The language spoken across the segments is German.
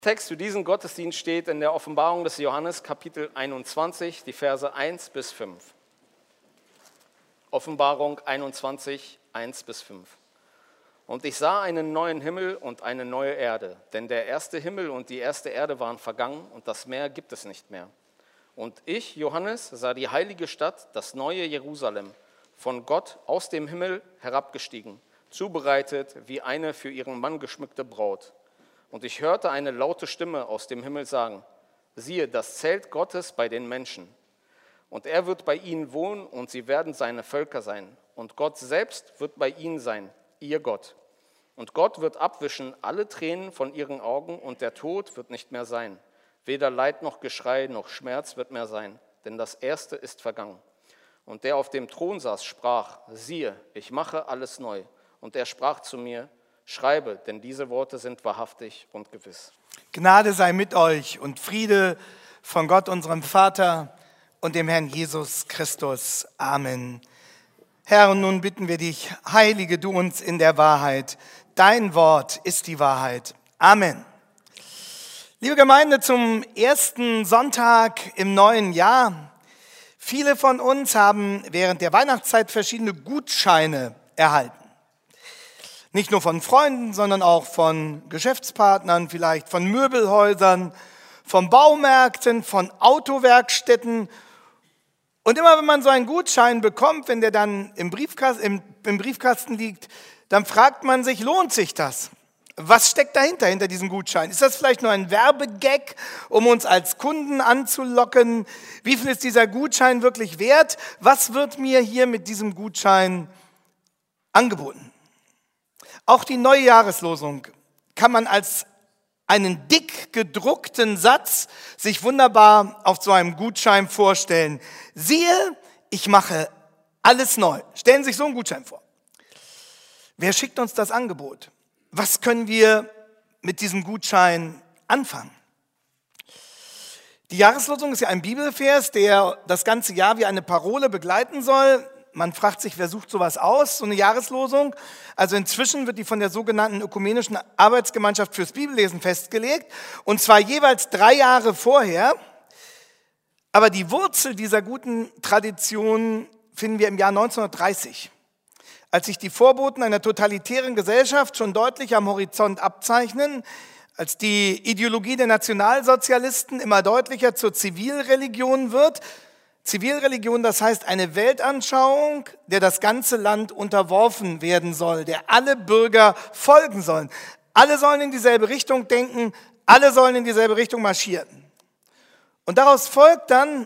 Text für diesen Gottesdienst steht in der Offenbarung des Johannes, Kapitel 21, die Verse 1 bis 5. Offenbarung 21, 1 bis 5. Und ich sah einen neuen Himmel und eine neue Erde, denn der erste Himmel und die erste Erde waren vergangen und das Meer gibt es nicht mehr. Und ich, Johannes, sah die heilige Stadt, das neue Jerusalem, von Gott aus dem Himmel herabgestiegen, zubereitet wie eine für ihren Mann geschmückte Braut. Und ich hörte eine laute Stimme aus dem Himmel sagen, siehe, das Zelt Gottes bei den Menschen. Und er wird bei ihnen wohnen und sie werden seine Völker sein. Und Gott selbst wird bei ihnen sein, ihr Gott. Und Gott wird abwischen alle Tränen von ihren Augen und der Tod wird nicht mehr sein. Weder Leid noch Geschrei noch Schmerz wird mehr sein, denn das Erste ist vergangen. Und der auf dem Thron saß, sprach, siehe, ich mache alles neu. Und er sprach zu mir, schreibe, denn diese Worte sind wahrhaftig und gewiss. Gnade sei mit euch und Friede von Gott, unserem Vater und dem Herrn Jesus Christus. Amen. Herr, und nun bitten wir dich, heilige du uns in der Wahrheit. Dein Wort ist die Wahrheit. Amen. Liebe Gemeinde, zum ersten Sonntag im neuen Jahr. Viele von uns haben während der Weihnachtszeit verschiedene Gutscheine erhalten. Nicht nur von Freunden, sondern auch von Geschäftspartnern, vielleicht von Möbelhäusern, von Baumärkten, von Autowerkstätten. Und immer wenn man so einen Gutschein bekommt, wenn der dann im Briefkasten liegt, dann fragt man sich, lohnt sich das? Was steckt dahinter, hinter diesem Gutschein? Ist das vielleicht nur ein Werbegag, um uns als Kunden anzulocken? Wie viel ist dieser Gutschein wirklich wert? Was wird mir hier mit diesem Gutschein angeboten? Auch die neue Jahreslosung kann man als einen dick gedruckten Satz sich wunderbar auf so einem Gutschein vorstellen. Siehe, ich mache alles neu. Stellen Sie sich so einen Gutschein vor. Wer schickt uns das Angebot? Was können wir mit diesem Gutschein anfangen? Die Jahreslosung ist ja ein Bibelvers, der das ganze Jahr wie eine Parole begleiten soll. Man fragt sich, wer sucht sowas aus, so eine Jahreslosung? Also inzwischen wird die von der sogenannten Ökumenischen Arbeitsgemeinschaft fürs Bibellesen festgelegt, und zwar jeweils 3 Jahre vorher. Aber die Wurzel dieser guten Tradition finden wir im Jahr 1930, als sich die Vorboten einer totalitären Gesellschaft schon deutlich am Horizont abzeichnen, als die Ideologie der Nationalsozialisten immer deutlicher zur Zivilreligion wird. Zivilreligion, das heißt eine Weltanschauung, der das ganze Land unterworfen werden soll, der alle Bürger folgen sollen. Alle sollen in dieselbe Richtung denken, alle sollen in dieselbe Richtung marschieren. Und daraus folgt dann,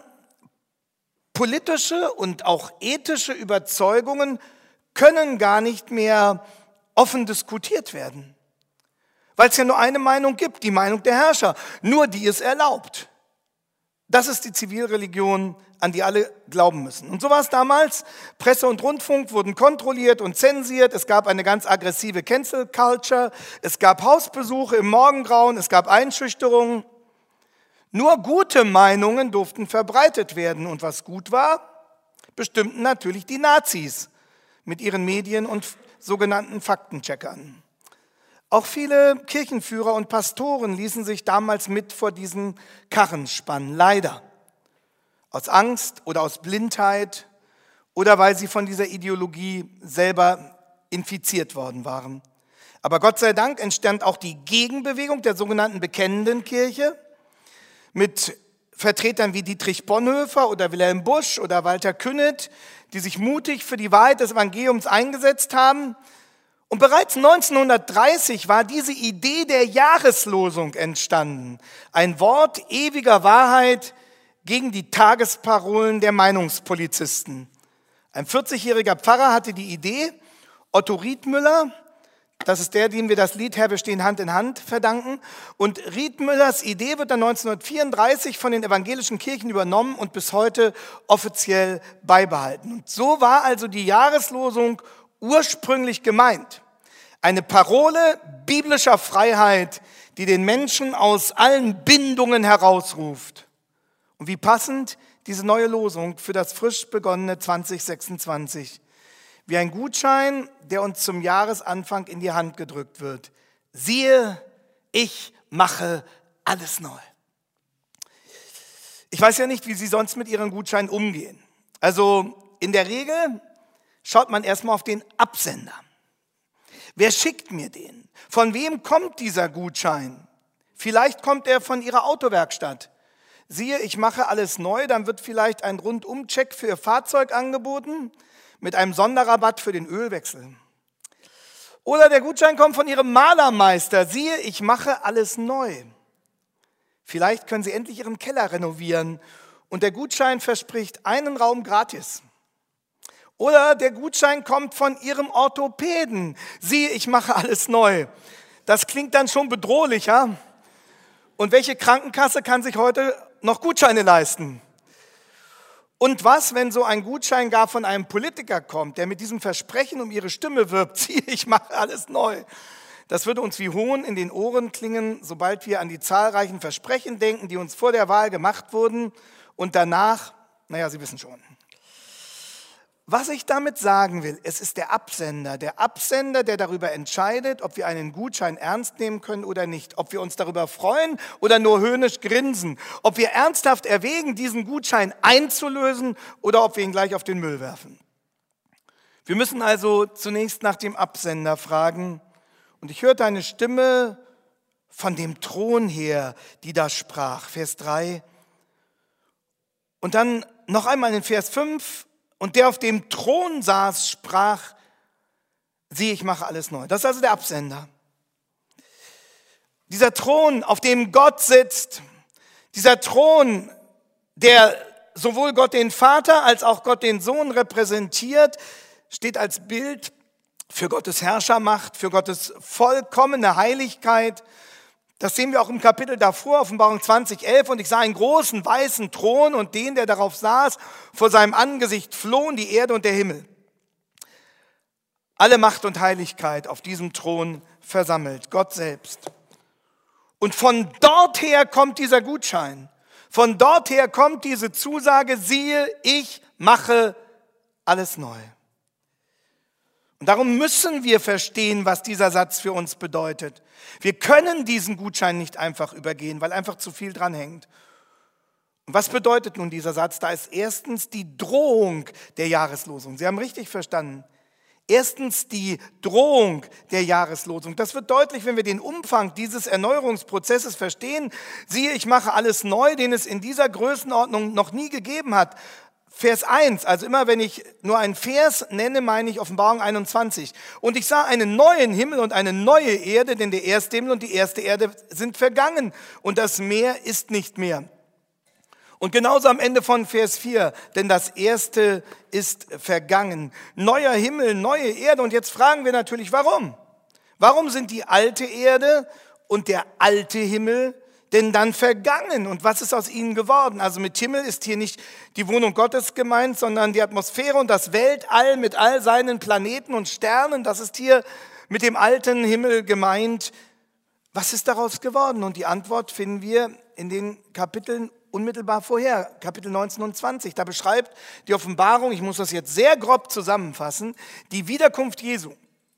politische und auch ethische Überzeugungen können gar nicht mehr offen diskutiert werden, weil es ja nur eine Meinung gibt, die Meinung der Herrscher, nur die ist erlaubt. Das ist die Zivilreligion, an die alle glauben müssen. Und so war es damals. Presse und Rundfunk wurden kontrolliert und zensiert. Es gab eine ganz aggressive Cancel Culture. Es gab Hausbesuche im Morgengrauen. Es gab Einschüchterungen. Nur gute Meinungen durften verbreitet werden. Und was gut war, bestimmten natürlich die Nazis mit ihren Medien und sogenannten Faktencheckern. Auch viele Kirchenführer und Pastoren ließen sich damals mit vor diesen Karren spannen, leider. Aus Angst oder aus Blindheit oder weil sie von dieser Ideologie selber infiziert worden waren. Aber Gott sei Dank entstand auch die Gegenbewegung der sogenannten Bekennenden Kirche mit Vertretern wie Dietrich Bonhoeffer oder Wilhelm Busch oder Walter Künneth, die sich mutig für die Wahrheit des Evangeliums eingesetzt haben. Und bereits 1930 war diese Idee der Jahreslosung entstanden. Ein Wort ewiger Wahrheit gegen die Tagesparolen der Meinungspolizisten. Ein 40-jähriger Pfarrer hatte die Idee, Otto Riethmüller, das ist der, dem wir das Lied Herr, wir stehen Hand in Hand verdanken. Und Riethmüllers Idee wird dann 1934 von den evangelischen Kirchen übernommen und bis heute offiziell beibehalten. Und so war also die Jahreslosung ursprünglich gemeint. Eine Parole biblischer Freiheit, die den Menschen aus allen Bindungen herausruft. Und wie passend diese neue Losung für das frisch begonnene 2026. Wie ein Gutschein, der uns zum Jahresanfang in die Hand gedrückt wird. Siehe, ich mache alles neu. Ich weiß ja nicht, wie Sie sonst mit Ihren Gutscheinen umgehen. Also in der Regel schaut man erstmal auf den Absender. Wer schickt mir den? Von wem kommt dieser Gutschein? Vielleicht kommt er von Ihrer Autowerkstatt. Siehe, ich mache alles neu, dann wird vielleicht ein Rundumcheck für Ihr Fahrzeug angeboten mit einem Sonderrabatt für den Ölwechsel. Oder der Gutschein kommt von Ihrem Malermeister. Siehe, ich mache alles neu. Vielleicht können Sie endlich Ihren Keller renovieren und der Gutschein verspricht einen Raum gratis. Oder der Gutschein kommt von Ihrem Orthopäden. Siehe, ich mache alles neu. Das klingt dann schon bedrohlicher. Und welche Krankenkasse kann sich heute noch Gutscheine leisten? Und was, wenn so ein Gutschein gar von einem Politiker kommt, der mit diesem Versprechen um Ihre Stimme wirbt? Siehe, ich mache alles neu. Das würde uns wie Hohn in den Ohren klingen, sobald wir an die zahlreichen Versprechen denken, die uns vor der Wahl gemacht wurden und danach, naja, Sie wissen schon. Was ich damit sagen will, es ist der Absender, der darüber entscheidet, ob wir einen Gutschein ernst nehmen können oder nicht, ob wir uns darüber freuen oder nur höhnisch grinsen, ob wir ernsthaft erwägen, diesen Gutschein einzulösen oder ob wir ihn gleich auf den Müll werfen. Wir müssen also zunächst nach dem Absender fragen und ich hörte eine Stimme von dem Thron her, die da sprach, Vers 3 und dann noch einmal in Vers 5, und der auf dem Thron saß, sprach, siehe, ich mache alles neu. Das ist also der Absender. Dieser Thron, auf dem Gott sitzt, dieser Thron, der sowohl Gott den Vater als auch Gott den Sohn repräsentiert, steht als Bild für Gottes Herrschermacht, für Gottes vollkommene Heiligkeit. Das sehen wir auch im Kapitel davor, Offenbarung 20,11. Und ich sah einen großen weißen Thron und den, der darauf saß, vor seinem Angesicht flohen die Erde und der Himmel. Alle Macht und Heiligkeit auf diesem Thron versammelt, Gott selbst. Und von dort her kommt dieser Gutschein. Von dort her kommt diese Zusage, siehe, ich mache alles neu. Und darum müssen wir verstehen, was dieser Satz für uns bedeutet. Wir können diesen Gutschein nicht einfach übergehen, weil einfach zu viel dran hängt. Und was bedeutet nun dieser Satz? Da ist erstens die Drohung der Jahreslosung. Sie haben richtig verstanden. Erstens die Drohung der Jahreslosung. Das wird deutlich, wenn wir den Umfang dieses Erneuerungsprozesses verstehen. Siehe, ich mache alles neu, den es in dieser Größenordnung noch nie gegeben hat. Vers 1, also immer wenn ich nur einen Vers nenne, meine ich Offenbarung 21. Und ich sah einen neuen Himmel und eine neue Erde, denn der erste Himmel und die erste Erde sind vergangen und das Meer ist nicht mehr. Und genauso am Ende von Vers 4, denn das erste ist vergangen. Neuer Himmel, neue Erde. Und jetzt fragen wir natürlich, warum? Warum sind die alte Erde und der alte Himmel denn dann vergangen? Und was ist aus ihnen geworden? Also mit Himmel ist hier nicht die Wohnung Gottes gemeint, sondern die Atmosphäre und das Weltall mit all seinen Planeten und Sternen. Das ist hier mit dem alten Himmel gemeint. Was ist daraus geworden? Und die Antwort finden wir in den Kapiteln unmittelbar vorher, Kapitel 19 und 20. Da beschreibt die Offenbarung, ich muss das jetzt sehr grob zusammenfassen, die Wiederkunft Jesu.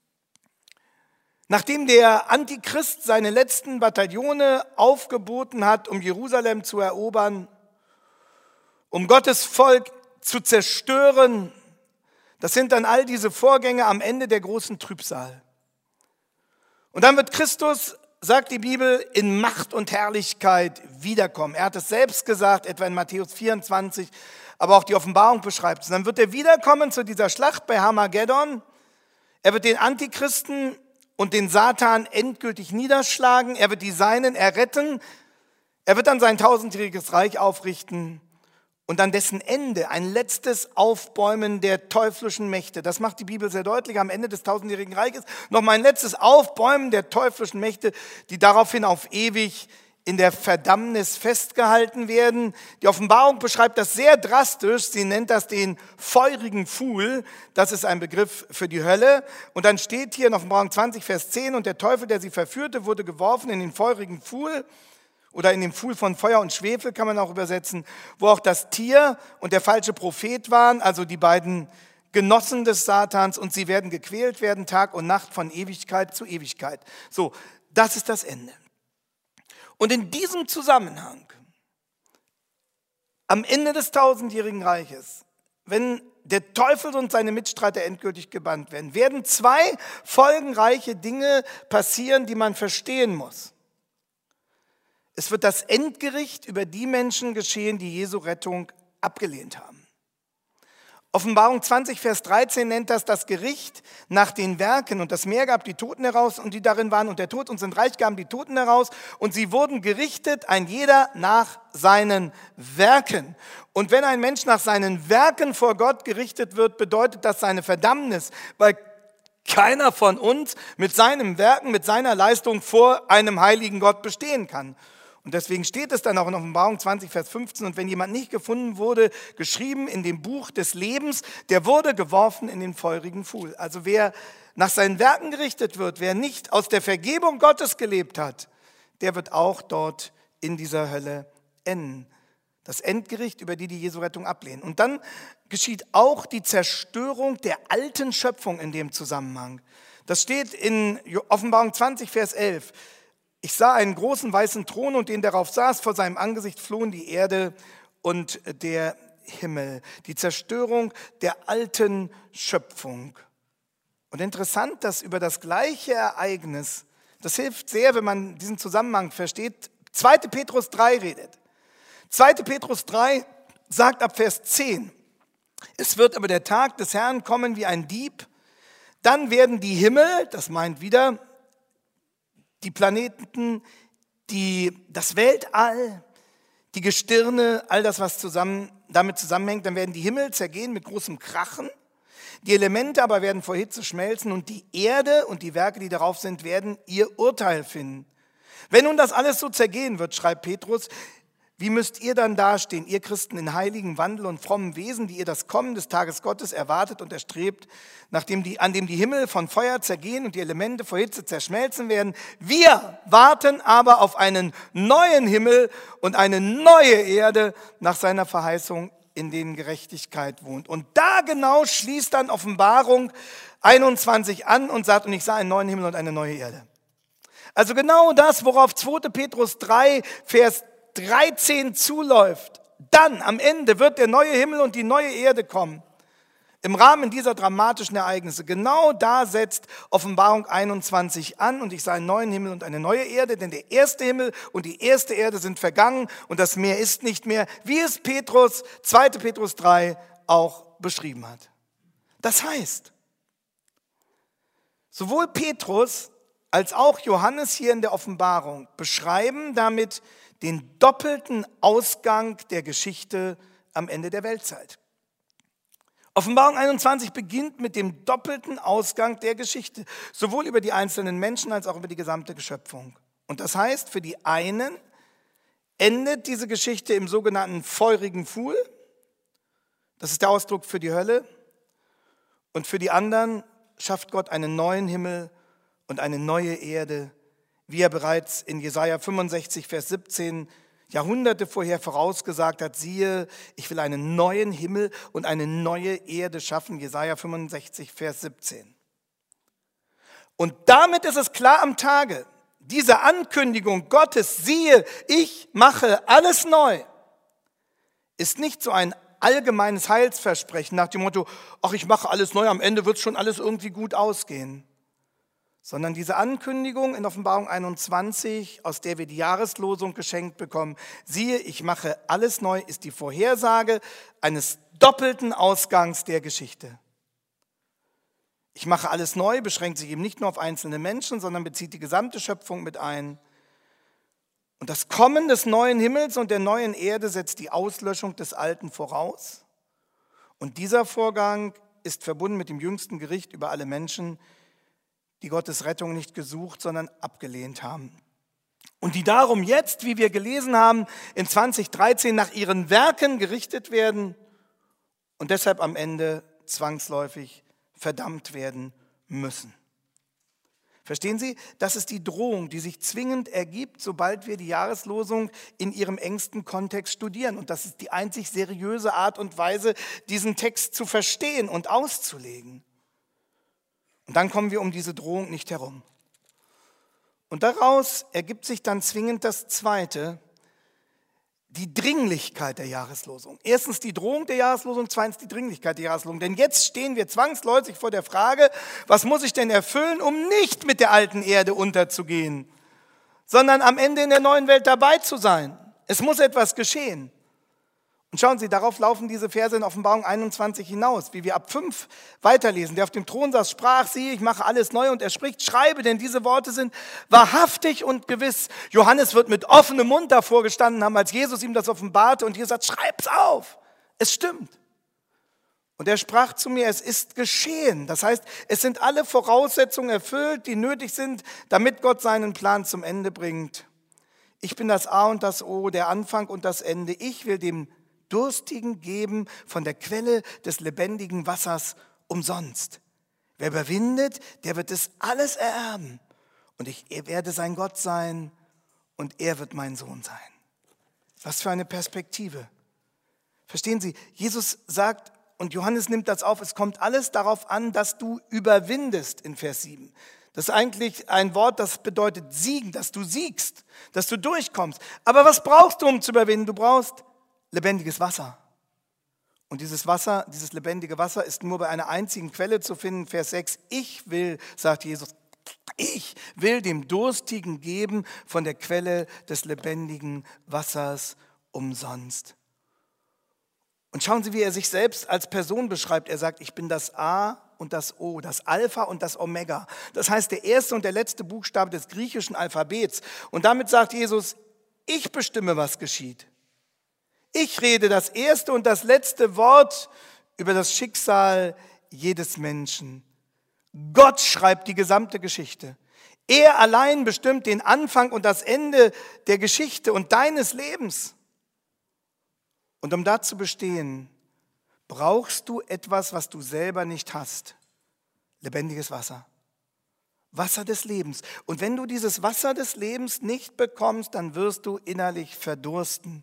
Nachdem der Antichrist seine letzten Bataillone aufgeboten hat, um Jerusalem zu erobern, um Gottes Volk zu zerstören, das sind dann all diese Vorgänge am Ende der großen Trübsal. Und dann wird Christus, sagt die Bibel, in Macht und Herrlichkeit wiederkommen. Er hat es selbst gesagt, etwa in Matthäus 24, aber auch die Offenbarung beschreibt es. Und dann wird er wiederkommen zu dieser Schlacht bei Armageddon. Er wird den Antichristen und den Satan endgültig niederschlagen. Er wird die Seinen erretten. Er wird dann sein tausendjähriges Reich aufrichten und an dessen Ende ein letztes Aufbäumen der teuflischen Mächte. Das macht die Bibel sehr deutlich am Ende des tausendjährigen Reiches. Nochmal ein letztes Aufbäumen der teuflischen Mächte, die daraufhin auf ewig in der Verdammnis festgehalten werden. Die Offenbarung beschreibt das sehr drastisch. Sie nennt das den feurigen Pfuhl. Das ist ein Begriff für die Hölle. Und dann steht hier in Offenbarung 20, Vers 10, und der Teufel, der sie verführte, wurde geworfen in den feurigen Pfuhl oder in den Pfuhl von Feuer und Schwefel, kann man auch übersetzen, wo auch das Tier und der falsche Prophet waren, also die beiden Genossen des Satans, und sie werden gequält werden, Tag und Nacht von Ewigkeit zu Ewigkeit. So, das ist das Ende. Und in diesem Zusammenhang, am Ende des tausendjährigen Reiches, wenn der Teufel und seine Mitstreiter endgültig gebannt werden, werden zwei folgenreiche Dinge passieren, die man verstehen muss. Es wird das Endgericht über die Menschen geschehen, die Jesu Rettung abgelehnt haben. Offenbarung 20, Vers 13 nennt das Gericht nach den Werken. Und das Meer gab die Toten heraus und die darin waren. Und der Tod und sein Reich gaben die Toten heraus. Und sie wurden gerichtet, ein jeder nach seinen Werken. Und wenn ein Mensch nach seinen Werken vor Gott gerichtet wird, bedeutet das seine Verdammnis. Weil keiner von uns mit seinen Werken, mit seiner Leistung vor einem heiligen Gott bestehen kann. Und deswegen steht es dann auch in Offenbarung 20, Vers 15, und wenn jemand nicht gefunden wurde, geschrieben in dem Buch des Lebens, der wurde geworfen in den feurigen Pfuhl. Also wer nach seinen Werken gerichtet wird, wer nicht aus der Vergebung Gottes gelebt hat, der wird auch dort in dieser Hölle enden. Das Endgericht, über die Jesu Rettung ablehnen. Und dann geschieht auch die Zerstörung der alten Schöpfung in dem Zusammenhang. Das steht in Offenbarung 20, Vers 11. Ich sah einen großen weißen Thron und den darauf saß, vor seinem Angesicht flohen die Erde und der Himmel. Die Zerstörung der alten Schöpfung. Und interessant, dass über das gleiche Ereignis, das hilft sehr, wenn man diesen Zusammenhang versteht, 2. Petrus 3 redet. 2. Petrus 3 sagt ab Vers 10, es wird aber der Tag des Herrn kommen wie ein Dieb, dann werden die Himmel, das meint wieder die Planeten, das Weltall, die Gestirne, all das, was damit zusammenhängt, dann werden die Himmel zergehen mit großem Krachen, die Elemente aber werden vor Hitze schmelzen und die Erde und die Werke, die darauf sind, werden ihr Urteil finden. Wenn nun das alles so zergehen wird, schreibt Petrus, wie müsst ihr dann dastehen, ihr Christen in heiligem Wandel und frommen Wesen, die ihr das Kommen des Tages Gottes erwartet und erstrebt, an dem die Himmel von Feuer zergehen und die Elemente vor Hitze zerschmelzen werden. Wir warten aber auf einen neuen Himmel und eine neue Erde nach seiner Verheißung, in denen Gerechtigkeit wohnt. Und da genau schließt dann Offenbarung 21 an und sagt, und ich sah einen neuen Himmel und eine neue Erde. Also genau das, worauf 2. Petrus 3, Vers 13 zuläuft, dann am Ende wird der neue Himmel und die neue Erde kommen. Im Rahmen dieser dramatischen Ereignisse, genau da setzt Offenbarung 21 an und ich sah einen neuen Himmel und eine neue Erde, denn der erste Himmel und die erste Erde sind vergangen und das Meer ist nicht mehr, wie es 2. Petrus 3 auch beschrieben hat. Das heißt, sowohl Petrus als auch Johannes hier in der Offenbarung beschreiben damit den doppelten Ausgang der Geschichte am Ende der Weltzeit. Offenbarung 21 beginnt mit dem doppelten Ausgang der Geschichte, sowohl über die einzelnen Menschen als auch über die gesamte Schöpfung. Und das heißt, für die einen endet diese Geschichte im sogenannten feurigen Pfuhl, das ist der Ausdruck für die Hölle, und für die anderen schafft Gott einen neuen Himmel und eine neue Erde, wie er bereits in Jesaja 65, Vers 17 Jahrhunderte vorher vorausgesagt hat, siehe, ich will einen neuen Himmel und eine neue Erde schaffen, Jesaja 65, Vers 17. Und damit ist es klar am Tage, diese Ankündigung Gottes, siehe, ich mache alles neu, ist nicht so ein allgemeines Heilsversprechen nach dem Motto, ach, ich mache alles neu, am Ende wird schon alles irgendwie gut ausgehen. Sondern diese Ankündigung in Offenbarung 21, aus der wir die Jahreslosung geschenkt bekommen, siehe, ich mache alles neu, ist die Vorhersage eines doppelten Ausgangs der Geschichte. Ich mache alles neu beschränkt sich eben nicht nur auf einzelne Menschen, sondern bezieht die gesamte Schöpfung mit ein. Und das Kommen des neuen Himmels und der neuen Erde setzt die Auslöschung des Alten voraus. Und dieser Vorgang ist verbunden mit dem jüngsten Gericht über alle Menschen, die Gottes Rettung nicht gesucht, sondern abgelehnt haben. Und die darum jetzt, wie wir gelesen haben, in 2013 nach ihren Werken gerichtet werden und deshalb am Ende zwangsläufig verdammt werden müssen. Verstehen Sie? Das ist die Drohung, die sich zwingend ergibt, sobald wir die Jahreslosung in ihrem engsten Kontext studieren. Und das ist die einzig seriöse Art und Weise, diesen Text zu verstehen und auszulegen. Und dann kommen wir um diese Drohung nicht herum. Und daraus ergibt sich dann zwingend das Zweite, die Dringlichkeit der Jahreslosung. Erstens die Drohung der Jahreslosung, zweitens die Dringlichkeit der Jahreslosung. Denn jetzt stehen wir zwangsläufig vor der Frage, was muss ich denn erfüllen, um nicht mit der alten Erde unterzugehen, sondern am Ende in der neuen Welt dabei zu sein. Es muss etwas geschehen. Und schauen Sie, darauf laufen diese Verse in Offenbarung 21 hinaus, wie wir ab 5 weiterlesen. Der auf dem Thron saß, sprach, siehe, ich mache alles neu, und er spricht, schreibe, denn diese Worte sind wahrhaftig und gewiss. Johannes wird mit offenem Mund davor gestanden haben, als Jesus ihm das offenbarte, und Jesus sagt, schreib's auf, es stimmt. Und er sprach zu mir, es ist geschehen. Das heißt, es sind alle Voraussetzungen erfüllt, die nötig sind, damit Gott seinen Plan zum Ende bringt. Ich bin das A und das O, der Anfang und das Ende. Ich will dem Durstigen geben von der Quelle des lebendigen Wassers umsonst. Wer überwindet, der wird es alles ererben. Und ich werde sein Gott sein und er wird mein Sohn sein. Was für eine Perspektive. Verstehen Sie, Jesus sagt, und Johannes nimmt das auf, es kommt alles darauf an, dass du überwindest in Vers 7. Das ist eigentlich ein Wort, das bedeutet siegen, dass du siegst, dass du durchkommst. Aber was brauchst du, um zu überwinden? Du brauchst lebendiges Wasser. Und dieses Wasser, dieses lebendige Wasser ist nur bei einer einzigen Quelle zu finden. Vers 6, ich will, sagt Jesus, ich will dem Durstigen geben von der Quelle des lebendigen Wassers umsonst. Und schauen Sie, wie er sich selbst als Person beschreibt. Er sagt, ich bin das A und das O, das Alpha und das Omega. Das heißt, der erste und der letzte Buchstabe des griechischen Alphabets. Und damit sagt Jesus, ich bestimme, was geschieht. Ich rede das erste und das letzte Wort über das Schicksal jedes Menschen. Gott schreibt die gesamte Geschichte. Er allein bestimmt den Anfang und das Ende der Geschichte und deines Lebens. Und um da zu bestehen, brauchst du etwas, was du selber nicht hast. Lebendiges Wasser. Wasser des Lebens. Und wenn du dieses Wasser des Lebens nicht bekommst, dann wirst du innerlich verdursten.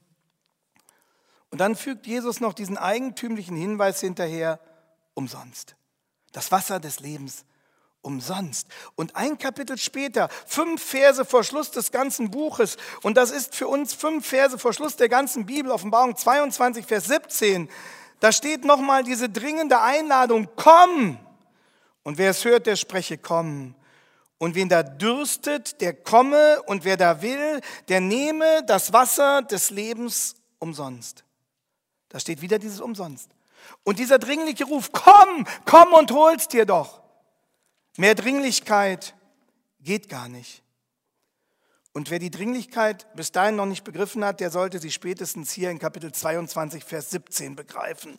Und dann fügt Jesus noch diesen eigentümlichen Hinweis hinterher, umsonst. Das Wasser des Lebens umsonst. Und ein Kapitel später, 5 Verse vor Schluss des ganzen Buches, und das ist für uns 5 Verse vor Schluss der ganzen Bibel, Offenbarung 22, Vers 17, da steht nochmal diese dringende Einladung, komm! Und wer es hört, der spreche, komm. Und wen da dürstet, der komme, und wer da will, der nehme das Wasser des Lebens umsonst. Da steht wieder dieses umsonst. Und dieser dringliche Ruf, komm, komm und hol's dir doch. Mehr Dringlichkeit geht gar nicht. Und wer die Dringlichkeit bis dahin noch nicht begriffen hat, der sollte sie spätestens hier in Kapitel 22, Vers 17 begreifen.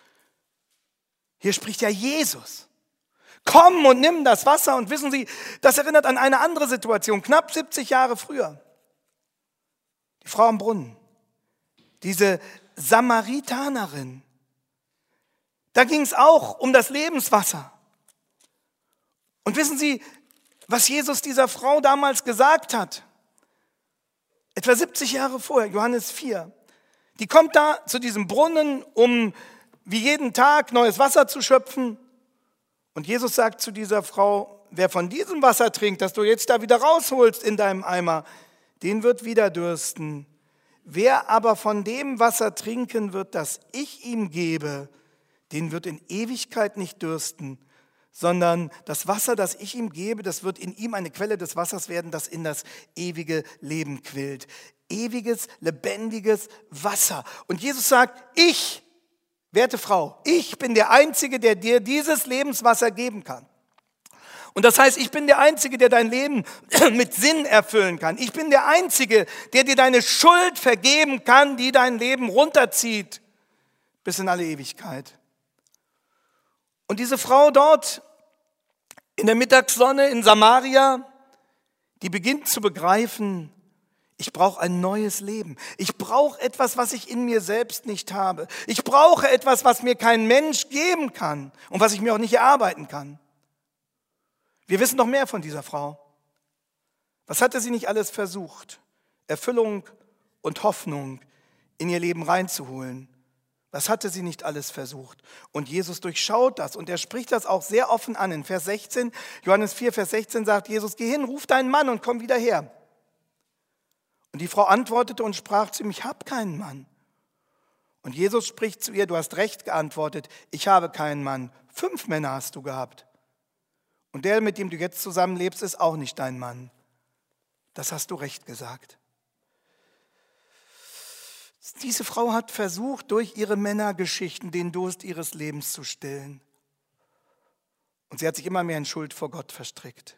Hier spricht ja Jesus. Komm und nimm das Wasser. Und wissen Sie, das erinnert an eine andere Situation, knapp 70 Jahre früher. Die Frau am Brunnen, diese Samaritanerin. Da ging es auch um das Lebenswasser. Und wissen Sie, was Jesus dieser Frau damals gesagt hat? Etwa 70 Jahre vorher, Johannes 4. Die kommt da zu diesem Brunnen, um wie jeden Tag neues Wasser zu schöpfen. Und Jesus sagt zu dieser Frau, wer von diesem Wasser trinkt, das du jetzt da wieder rausholst in deinem Eimer, den wird wieder dürsten. Wer aber von dem Wasser trinken wird, das ich ihm gebe, den wird in Ewigkeit nicht dürsten, sondern das Wasser, das ich ihm gebe, das wird in ihm eine Quelle des Wassers werden, das in das ewige Leben quillt. Ewiges, lebendiges Wasser. Und Jesus sagt, ich, werte Frau, ich bin der Einzige, der dir dieses Lebenswasser geben kann. Und das heißt, ich bin der Einzige, der dein Leben mit Sinn erfüllen kann. Ich bin der Einzige, der dir deine Schuld vergeben kann, die dein Leben runterzieht bis in alle Ewigkeit. Und diese Frau dort in der Mittagssonne in Samaria, die beginnt zu begreifen, ich brauche ein neues Leben. Ich brauche etwas, was ich in mir selbst nicht habe. Ich brauche etwas, was mir kein Mensch geben kann und was ich mir auch nicht erarbeiten kann. Wir wissen noch mehr von dieser Frau. Was hatte sie nicht alles versucht, Erfüllung und Hoffnung in ihr Leben reinzuholen? Was hatte sie nicht alles versucht? Und Jesus durchschaut das und er spricht das auch sehr offen an. In Vers 16, Johannes 4, Vers 16 sagt Jesus, geh hin, ruf deinen Mann und komm wieder her. Und die Frau antwortete und sprach zu ihm, ich habe keinen Mann. Und Jesus spricht zu ihr, du hast recht geantwortet, ich habe keinen Mann. 5 Männer hast du gehabt. Und der, mit dem du jetzt zusammenlebst, ist auch nicht dein Mann. Das hast du recht gesagt. Diese Frau hat versucht, durch ihre Männergeschichten den Durst ihres Lebens zu stillen. Und sie hat sich immer mehr in Schuld vor Gott verstrickt.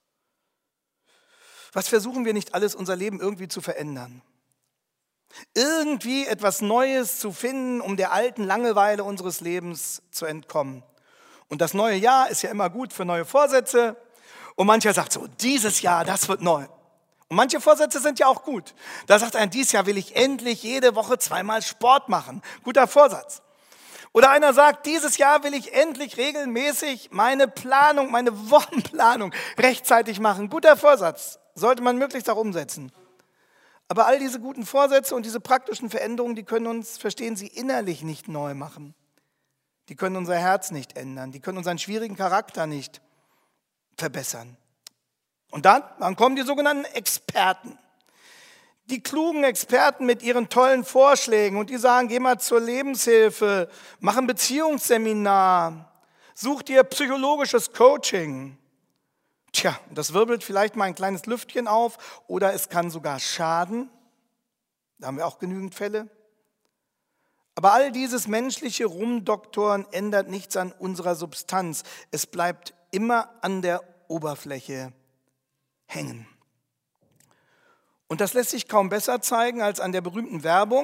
Was versuchen wir nicht alles, unser Leben irgendwie zu verändern? Irgendwie etwas Neues zu finden, um der alten Langeweile unseres Lebens zu entkommen. Und das neue Jahr ist ja immer gut für neue Vorsätze. Und mancher sagt so, dieses Jahr, das wird neu. Und manche Vorsätze sind ja auch gut. Da sagt einer, dieses Jahr will ich endlich jede Woche 2-mal Sport machen. Guter Vorsatz. Oder einer sagt, dieses Jahr will ich endlich regelmäßig meine Planung, meine Wochenplanung rechtzeitig machen. Guter Vorsatz. Sollte man möglichst auch umsetzen. Aber all diese guten Vorsätze und diese praktischen Veränderungen, die können uns, verstehen Sie, innerlich nicht neu machen. Die können unser Herz nicht ändern. Die können unseren schwierigen Charakter nicht verbessern. Und dann kommen die sogenannten Experten. Die klugen Experten mit ihren tollen Vorschlägen und die sagen, geh mal zur Lebenshilfe, mach ein Beziehungsseminar, such dir psychologisches Coaching. Tja, das wirbelt vielleicht mal ein kleines Lüftchen auf oder es kann sogar schaden. Da haben wir auch genügend Fälle. Aber all dieses menschliche Rumdoktoren ändert nichts an unserer Substanz. Es bleibt immer an der Oberfläche hängen. Und das lässt sich kaum besser zeigen als an der berühmten Werbung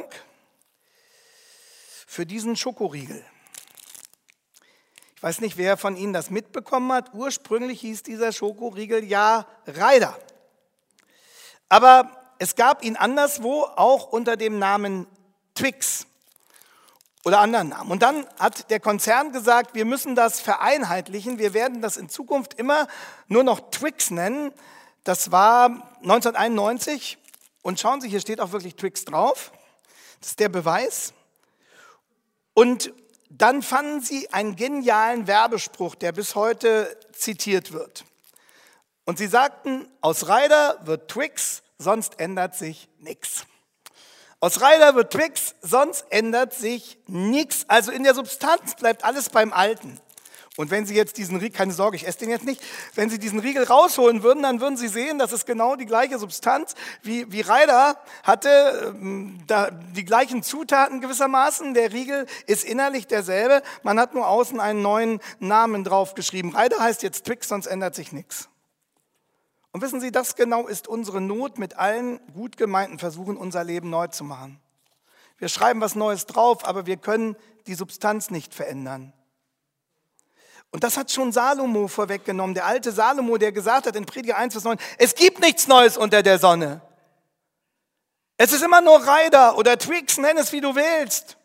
für diesen Schokoriegel. Ich weiß nicht, wer von Ihnen das mitbekommen hat. Ursprünglich hieß dieser Schokoriegel ja Reider. Aber es gab ihn anderswo auch unter dem Namen Twix oder anderen Namen. Und dann hat der Konzern gesagt, wir müssen das vereinheitlichen. Wir werden das in Zukunft immer nur noch Twix nennen. Das war 1991 und schauen Sie, hier steht auch wirklich Twix drauf. Das ist der Beweis. Und dann fanden sie einen genialen Werbespruch, der bis heute zitiert wird. Und sie sagten, aus Reider wird Twix, sonst ändert sich nichts. Aus Reider wird Twix, sonst ändert sich nichts. Also in der Substanz bleibt alles beim Alten. Und wenn Sie jetzt diesen Riegel, keine Sorge, ich esse den jetzt nicht, wenn Sie diesen Riegel rausholen würden, dann würden Sie sehen, dass es genau die gleiche Substanz wie Reider hatte, die gleichen Zutaten gewissermaßen. Der Riegel ist innerlich derselbe, man hat nur außen einen neuen Namen draufgeschrieben. Reider heißt jetzt Twix, sonst ändert sich nichts. Und wissen Sie, das genau ist unsere Not mit allen gut gemeinten Versuchen, unser Leben neu zu machen. Wir schreiben was Neues drauf, aber wir können die Substanz nicht verändern. Und das hat schon Salomo vorweggenommen, der alte Salomo, der gesagt hat in Prediger 1, Vers 9, es gibt nichts Neues unter der Sonne. Es ist immer nur Reider oder Twix, nenn es wie du willst.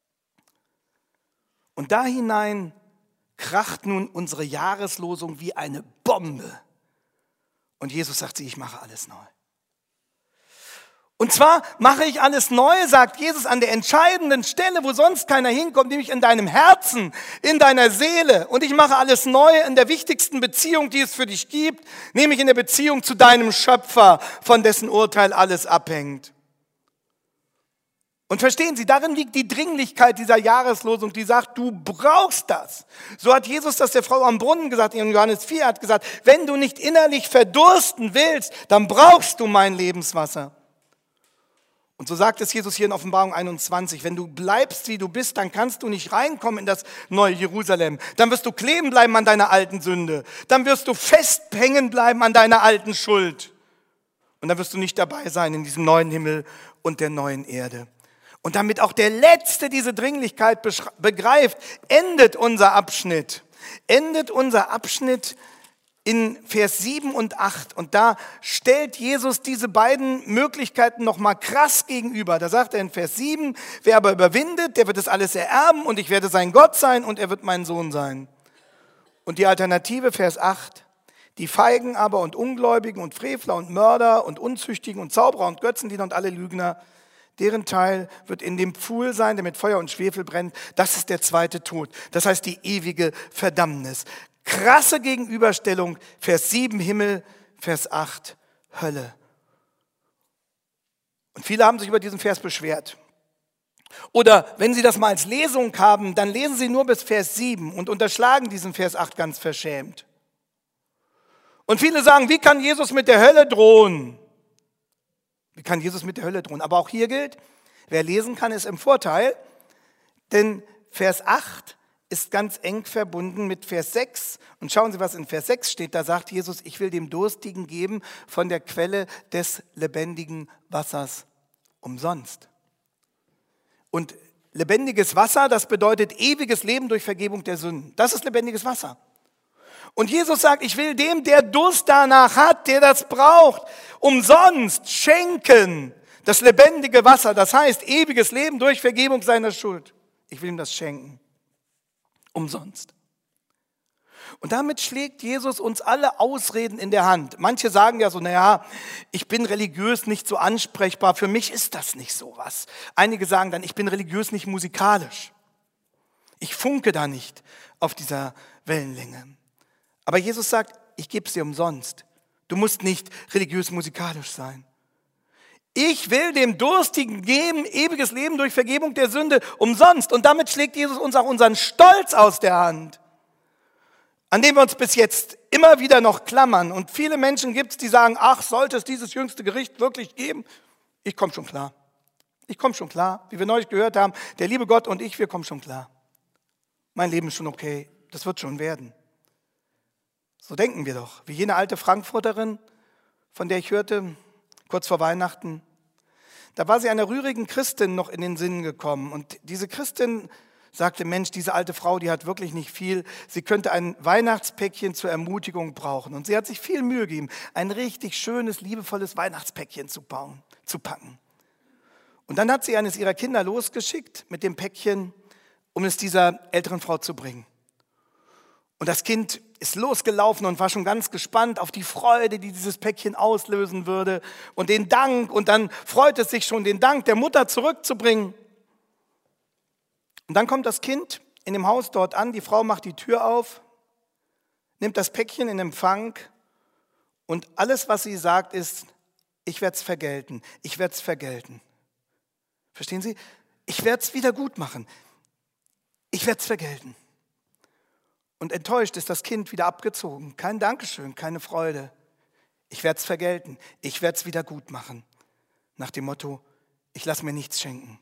Und da hinein kracht nun unsere Jahreslosung wie eine Bombe. Und Jesus sagt sie, ich mache alles neu. Und zwar mache ich alles neu, sagt Jesus, an der entscheidenden Stelle, wo sonst keiner hinkommt, nämlich in deinem Herzen, in deiner Seele. Und ich mache alles neu in der wichtigsten Beziehung, die es für dich gibt, nämlich in der Beziehung zu deinem Schöpfer, von dessen Urteil alles abhängt. Und verstehen Sie, darin liegt die Dringlichkeit dieser Jahreslosung, die sagt, du brauchst das. So hat Jesus das der Frau am Brunnen gesagt, in Johannes 4 hat gesagt, wenn du nicht innerlich verdursten willst, dann brauchst du mein Lebenswasser. Und so sagt es Jesus hier in Offenbarung 21, wenn du bleibst, wie du bist, dann kannst du nicht reinkommen in das neue Jerusalem. Dann wirst du kleben bleiben an deiner alten Sünde. Dann wirst du festhängen bleiben an deiner alten Schuld. Und dann wirst du nicht dabei sein in diesem neuen Himmel und der neuen Erde. Und damit auch der Letzte diese Dringlichkeit begreift, endet unser Abschnitt. In Vers 7 und 8. Und da stellt Jesus diese beiden Möglichkeiten nochmal krass gegenüber. Da sagt er in Vers 7, wer aber überwindet, der wird das alles ererben und ich werde sein Gott sein und er wird mein Sohn sein. Und die Alternative, Vers 8, die Feigen aber und Ungläubigen und Frevler und Mörder und Unzüchtigen und Zauberer und Götzendiener und alle Lügner, deren Teil wird in dem Pfuhl sein, der mit Feuer und Schwefel brennt. Das ist der zweite Tod. Das heißt die ewige Verdammnis. Krasse Gegenüberstellung, Vers 7 Himmel, Vers 8 Hölle. Und viele haben sich über diesen Vers beschwert. Oder wenn Sie das mal als Lesung haben, dann lesen Sie nur bis Vers 7 und unterschlagen diesen Vers 8 ganz verschämt. Und viele sagen, wie kann Jesus mit der Hölle drohen? Wie kann Jesus mit der Hölle drohen? Aber auch hier gilt, wer lesen kann, ist im Vorteil, denn Vers 8 ist ganz eng verbunden mit Vers 6. Und schauen Sie, was in Vers 6 steht. Da sagt Jesus, ich will dem Durstigen geben von der Quelle des lebendigen Wassers umsonst. Und lebendiges Wasser, das bedeutet ewiges Leben durch Vergebung der Sünden. Das ist lebendiges Wasser. Und Jesus sagt, ich will dem, der Durst danach hat, der das braucht, umsonst schenken. Das lebendige Wasser, das heißt ewiges Leben durch Vergebung seiner Schuld. Ich will ihm das schenken. Umsonst. Und damit schlägt Jesus uns alle Ausreden in der Hand. Manche sagen ja so, naja, ich bin religiös nicht so ansprechbar, für mich ist das nicht so was. Einige sagen dann, ich bin religiös nicht musikalisch. Ich funke da nicht auf dieser Wellenlänge. Aber Jesus sagt, ich gebe es dir umsonst. Du musst nicht religiös musikalisch sein. Ich will dem Durstigen geben, ewiges Leben durch Vergebung der Sünde umsonst. Und damit schlägt Jesus uns auch unseren Stolz aus der Hand, an dem wir uns bis jetzt immer wieder noch klammern. Und viele Menschen gibt es, die sagen, ach, sollte es dieses jüngste Gericht wirklich geben? Ich komme schon klar. Ich komme schon klar. Wie wir neulich gehört haben, der liebe Gott und ich, wir kommen schon klar. Mein Leben ist schon okay. Das wird schon werden. So denken wir doch. Wie jene alte Frankfurterin, von der ich hörte, kurz vor Weihnachten. Da war sie einer rührigen Christin noch in den Sinn gekommen. Und diese Christin sagte, Mensch, diese alte Frau, die hat wirklich nicht viel. Sie könnte ein Weihnachtspäckchen zur Ermutigung brauchen. Und sie hat sich viel Mühe gegeben, ein richtig schönes, liebevolles Weihnachtspäckchen zu packen. Und dann hat sie eines ihrer Kinder losgeschickt mit dem Päckchen, um es dieser älteren Frau zu bringen. Und das Kind ist losgelaufen und war schon ganz gespannt auf die Freude, die dieses Päckchen auslösen würde und den Dank. Und dann freut es sich schon, den Dank der Mutter zurückzubringen. Und dann kommt das Kind in dem Haus dort an, die Frau macht die Tür auf, nimmt das Päckchen in Empfang und alles, was sie sagt, ist, ich werde es vergelten, ich werde es vergelten. Verstehen Sie? Ich werde es wieder gut machen. Ich werde es vergelten. Und enttäuscht ist das Kind wieder abgezogen. Kein Dankeschön, keine Freude. Ich werde es vergelten. Ich werde es wieder gut machen. Nach dem Motto, ich lasse mir nichts schenken.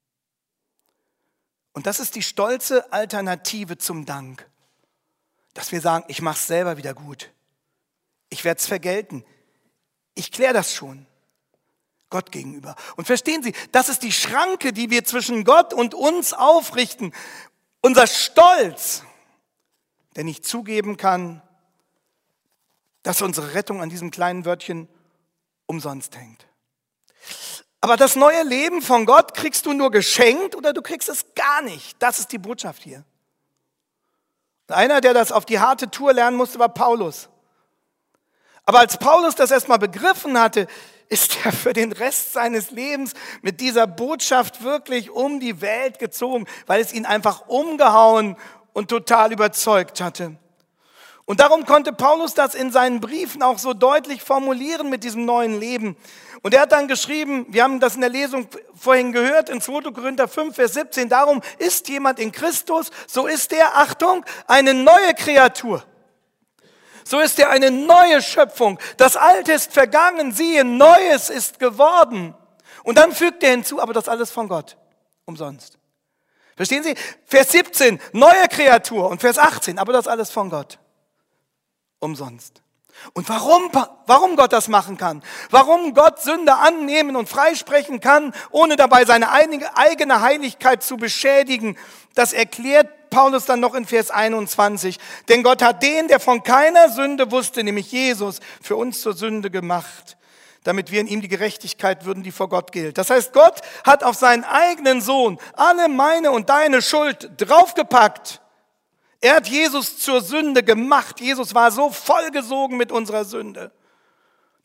Und das ist die stolze Alternative zum Dank. Dass wir sagen, ich mache es selber wieder gut. Ich werde es vergelten. Ich kläre das schon. Gott gegenüber. Und verstehen Sie, das ist die Schranke, die wir zwischen Gott und uns aufrichten. Unser Stolz, der nicht zugeben kann, dass unsere Rettung an diesem kleinen Wörtchen umsonst hängt. Aber das neue Leben von Gott kriegst du nur geschenkt oder du kriegst es gar nicht. Das ist die Botschaft hier. Einer, der das auf die harte Tour lernen musste, war Paulus. Aber als Paulus das erstmal begriffen hatte, ist er für den Rest seines Lebens mit dieser Botschaft wirklich um die Welt gezogen, weil es ihn einfach umgehauen und total überzeugt hatte. Und darum konnte Paulus das in seinen Briefen auch so deutlich formulieren mit diesem neuen Leben. Und er hat dann geschrieben, wir haben das in der Lesung vorhin gehört, in 2. Korinther 5, Vers 17, darum ist jemand in Christus, so ist er, Achtung, eine neue Kreatur. So ist er eine neue Schöpfung. Das Alte ist vergangen, siehe, Neues ist geworden. Und dann fügt er hinzu, aber das alles von Gott, umsonst. Verstehen Sie? Vers 17, neue Kreatur und Vers 18, aber das alles von Gott. Umsonst. Und warum Gott das machen kann, warum Gott Sünde annehmen und freisprechen kann, ohne dabei seine eigene Heiligkeit zu beschädigen, das erklärt Paulus dann noch in Vers 21. Denn Gott hat den, der von keiner Sünde wusste, nämlich Jesus, für uns zur Sünde gemacht, damit wir in ihm die Gerechtigkeit würden, die vor Gott gilt. Das heißt, Gott hat auf seinen eigenen Sohn alle meine und deine Schuld draufgepackt. Er hat Jesus zur Sünde gemacht. Jesus war so vollgesogen mit unserer Sünde,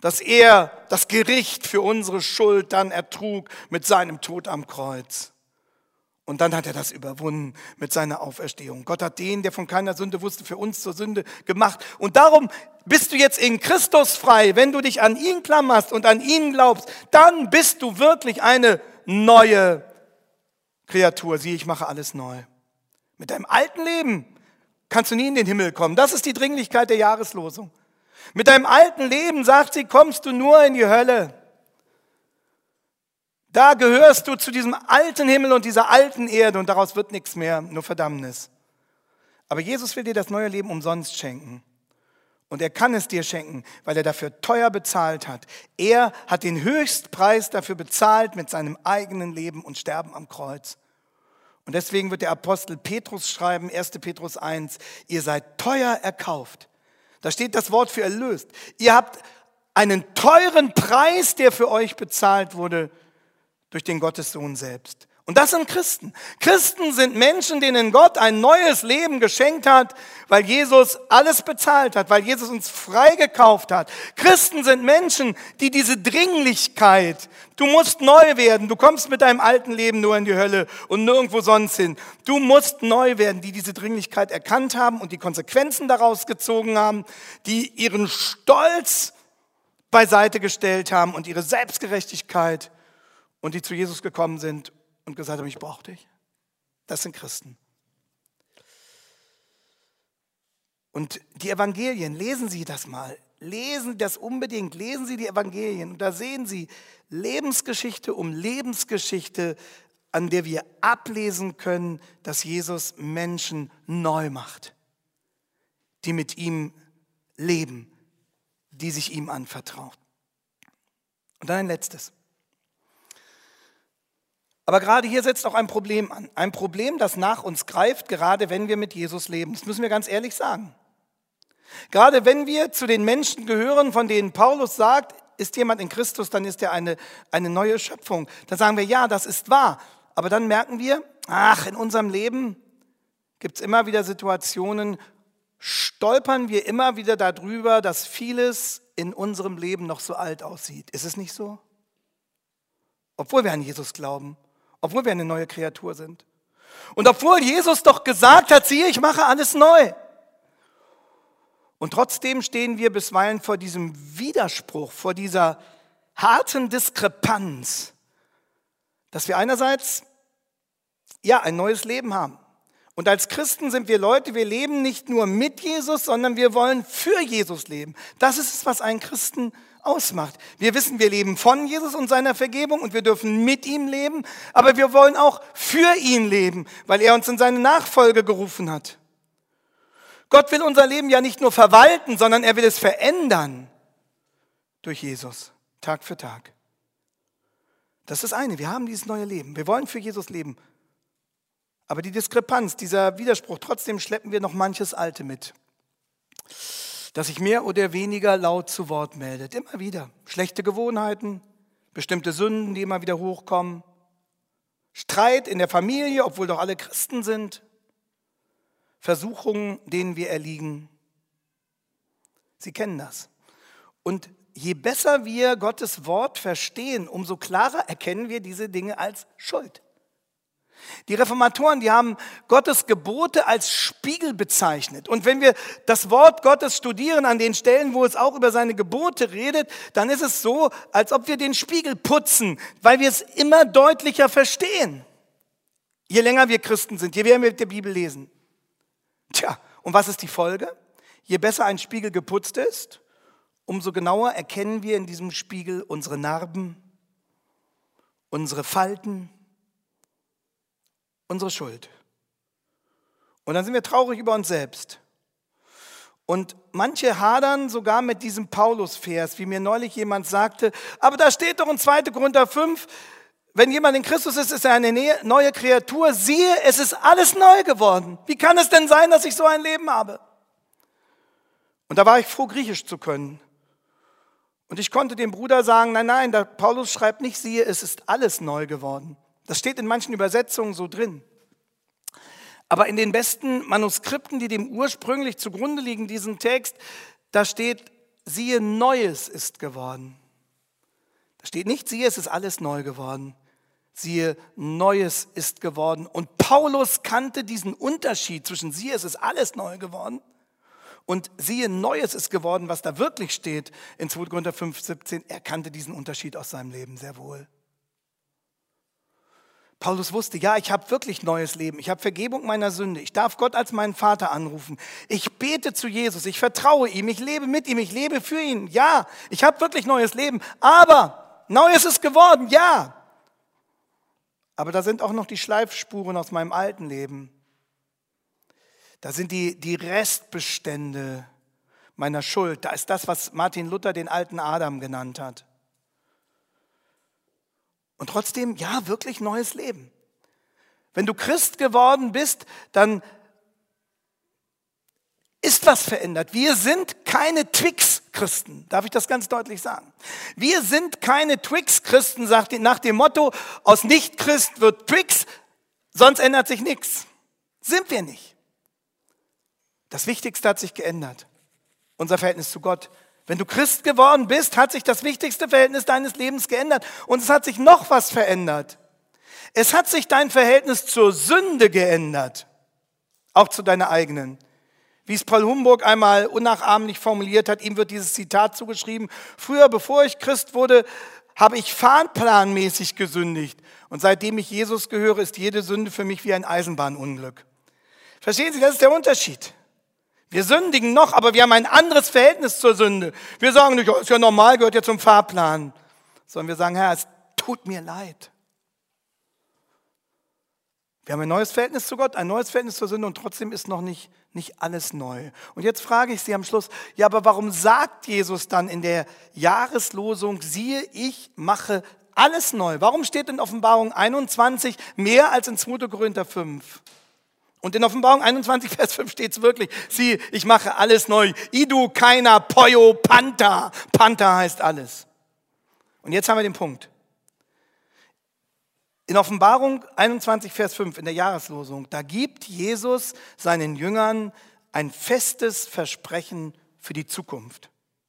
dass er das Gericht für unsere Schuld dann ertrug mit seinem Tod am Kreuz. Und dann hat er das überwunden mit seiner Auferstehung. Gott hat den, der von keiner Sünde wusste, für uns zur Sünde gemacht. Und darum bist du jetzt in Christus frei. Wenn du dich an ihn klammerst und an ihn glaubst, dann bist du wirklich eine neue Kreatur. Siehe, ich mache alles neu. Mit deinem alten Leben kannst du nie in den Himmel kommen. Das ist die Dringlichkeit der Jahreslosung. Mit deinem alten Leben, sagt sie, kommst du nur in die Hölle. Da gehörst du zu diesem alten Himmel und dieser alten Erde und daraus wird nichts mehr, nur Verdammnis. Aber Jesus will dir das neue Leben umsonst schenken. Und er kann es dir schenken, weil er dafür teuer bezahlt hat. Er hat den Höchstpreis dafür bezahlt mit seinem eigenen Leben und Sterben am Kreuz. Und deswegen wird der Apostel Petrus schreiben, 1. Petrus 1, ihr seid teuer erkauft. Da steht das Wort für erlöst. Ihr habt einen teuren Preis, der für euch bezahlt wurde durch den Gottessohn selbst. Und das sind Christen. Christen sind Menschen, denen Gott ein neues Leben geschenkt hat, weil Jesus alles bezahlt hat, weil Jesus uns freigekauft hat. Christen sind Menschen, die diese Dringlichkeit, du musst neu werden, du kommst mit deinem alten Leben nur in die Hölle und nirgendwo sonst hin. Du musst neu werden, die diese Dringlichkeit erkannt haben und die Konsequenzen daraus gezogen haben, die ihren Stolz beiseite gestellt haben und ihre Selbstgerechtigkeit und die zu Jesus gekommen sind und gesagt haben, ich brauche dich. Das sind Christen. Und die Evangelien, lesen Sie das mal. Lesen Sie das unbedingt. Lesen Sie die Evangelien. Und da sehen Sie Lebensgeschichte um Lebensgeschichte, an der wir ablesen können, dass Jesus Menschen neu macht, die mit ihm leben, die sich ihm anvertrauen. Und dann ein letztes. Aber gerade hier setzt auch ein Problem an. Ein Problem, das nach uns greift, gerade wenn wir mit Jesus leben. Das müssen wir ganz ehrlich sagen. Gerade wenn wir zu den Menschen gehören, von denen Paulus sagt, ist jemand in Christus, dann ist er eine neue Schöpfung. Dann sagen wir, ja, das ist wahr. Aber dann merken wir, in unserem Leben gibt es immer wieder Situationen, stolpern wir immer wieder darüber, dass vieles in unserem Leben noch so alt aussieht. Ist es nicht so? Obwohl wir an Jesus glauben. Obwohl wir eine neue Kreatur sind. Und obwohl Jesus doch gesagt hat, siehe, ich mache alles neu. Und trotzdem stehen wir bisweilen vor diesem Widerspruch, vor dieser harten Diskrepanz, dass wir einerseits ein neues Leben haben. Und als Christen sind wir Leute, wir leben nicht nur mit Jesus, sondern wir wollen für Jesus leben. Das ist es, was einen Christen ausmacht. Wir wissen, wir leben von Jesus und seiner Vergebung und wir dürfen mit ihm leben, aber wir wollen auch für ihn leben, weil er uns in seine Nachfolge gerufen hat. Gott will unser Leben ja nicht nur verwalten, sondern er will es verändern durch Jesus, Tag für Tag. Das ist das eine, wir haben dieses neue Leben, wir wollen für Jesus leben. Aber die Diskrepanz, dieser Widerspruch, trotzdem schleppen wir noch manches Alte mit, das sich mehr oder weniger laut zu Wort meldet. Immer wieder. Schlechte Gewohnheiten, bestimmte Sünden, die immer wieder hochkommen. Streit in der Familie, obwohl doch alle Christen sind. Versuchungen, denen wir erliegen. Sie kennen das. Und je besser wir Gottes Wort verstehen, umso klarer erkennen wir diese Dinge als Schuld. Die Reformatoren, die haben Gottes Gebote als Spiegel bezeichnet. Und wenn wir das Wort Gottes studieren an den Stellen, wo es auch über seine Gebote redet, dann ist es so, als ob wir den Spiegel putzen, weil wir es immer deutlicher verstehen. Je länger wir Christen sind, je mehr wir die Bibel lesen. Und was ist die Folge? Je besser ein Spiegel geputzt ist, umso genauer erkennen wir in diesem Spiegel unsere Narben, unsere Falten, unsere Schuld. Und dann sind wir traurig über uns selbst. Und manche hadern sogar mit diesem Paulus-Vers, wie mir neulich jemand sagte, aber da steht doch in 2. Korinther 5, wenn jemand in Christus ist, ist er eine neue Kreatur. Siehe, es ist alles neu geworden. Wie kann es denn sein, dass ich so ein Leben habe? Und da war ich froh, Griechisch zu können. Und ich konnte dem Bruder sagen, nein, der Paulus schreibt nicht, siehe, es ist alles neu geworden. Das steht in manchen Übersetzungen so drin. Aber in den besten Manuskripten, die dem ursprünglich zugrunde liegen, diesen Text, da steht, siehe, Neues ist geworden. Da steht nicht, siehe, es ist alles neu geworden. Siehe, Neues ist geworden. Und Paulus kannte diesen Unterschied zwischen siehe, es ist alles neu geworden und siehe, Neues ist geworden, was da wirklich steht in 2. Korinther 5,17. Er kannte diesen Unterschied aus seinem Leben sehr wohl. Paulus wusste, ja, ich habe wirklich neues Leben. Ich habe Vergebung meiner Sünde. Ich darf Gott als meinen Vater anrufen. Ich bete zu Jesus. Ich vertraue ihm. Ich lebe mit ihm. Ich lebe für ihn. Ja, ich habe wirklich neues Leben. Aber Neues ist geworden. Ja. Aber da sind auch noch die Schleifspuren aus meinem alten Leben. Da sind die Restbestände meiner Schuld. Da ist das, was Martin Luther den alten Adam genannt hat. Und trotzdem, ja, wirklich neues Leben. Wenn du Christ geworden bist, dann ist was verändert. Wir sind keine Twix-Christen, darf ich das ganz deutlich sagen. Wir sind keine Twix-Christen, sagt nach dem Motto, aus Nicht-Christ wird Twix, sonst ändert sich nichts. Sind wir nicht. Das Wichtigste hat sich geändert, unser Verhältnis zu Gott. Wenn du Christ geworden bist, hat sich das wichtigste Verhältnis deines Lebens geändert. Und es hat sich noch was verändert. Es hat sich dein Verhältnis zur Sünde geändert, auch zu deiner eigenen. Wie es Paul Humburg einmal unnachahmlich formuliert hat, ihm wird dieses Zitat zugeschrieben: Früher, bevor ich Christ wurde, habe ich fahrplanmäßig gesündigt. Und seitdem ich Jesus gehöre, ist jede Sünde für mich wie ein Eisenbahnunglück. Verstehen Sie, das ist der Unterschied. Wir sündigen noch, aber wir haben ein anderes Verhältnis zur Sünde. Wir sagen nicht, ist ja normal, gehört ja zum Fahrplan. Sondern wir sagen, Herr, es tut mir leid. Wir haben ein neues Verhältnis zu Gott, ein neues Verhältnis zur Sünde und trotzdem ist noch nicht alles neu. Und jetzt frage ich Sie am Schluss, ja, aber warum sagt Jesus dann in der Jahreslosung, siehe, ich mache alles neu? Warum steht in Offenbarung 21 mehr als in 2. Korinther 5? Und in Offenbarung 21, Vers 5 steht es wirklich, siehe, ich mache alles neu. Idu, keiner, Poyo, Panta. Panta heißt alles. Und jetzt haben wir den Punkt. In Offenbarung 21, Vers 5, in der Jahreslosung, da gibt Jesus seinen Jüngern ein festes Versprechen für die Zukunft.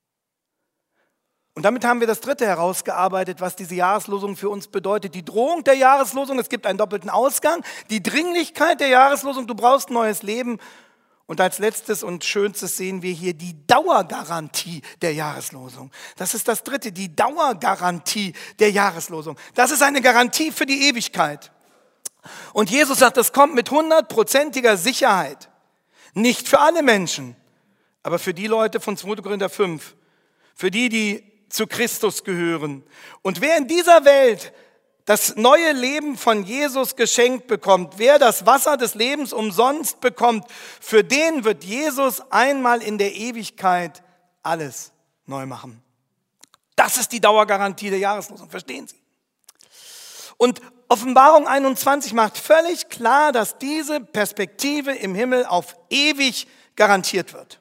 Und damit haben wir das dritte herausgearbeitet, was diese Jahreslosung für uns bedeutet. Die Drohung der Jahreslosung, es gibt einen doppelten Ausgang. Die Dringlichkeit der Jahreslosung, du brauchst neues Leben. Und als letztes und schönstes sehen wir hier die Dauergarantie der Jahreslosung. Das ist das dritte, die Dauergarantie der Jahreslosung. Das ist eine Garantie für die Ewigkeit. Und Jesus sagt, das kommt mit 100%iger Sicherheit. Nicht für alle Menschen, aber für die Leute von 2. Korinther 5, für die zu Christus gehören. Und wer in dieser Welt das neue Leben von Jesus geschenkt bekommt, wer das Wasser des Lebens umsonst bekommt, für den wird Jesus einmal in der Ewigkeit alles neu machen. Das ist die Dauergarantie der Jahreslosung, verstehen Sie? Und Offenbarung 21 macht völlig klar, dass diese Perspektive im Himmel auf ewig garantiert wird.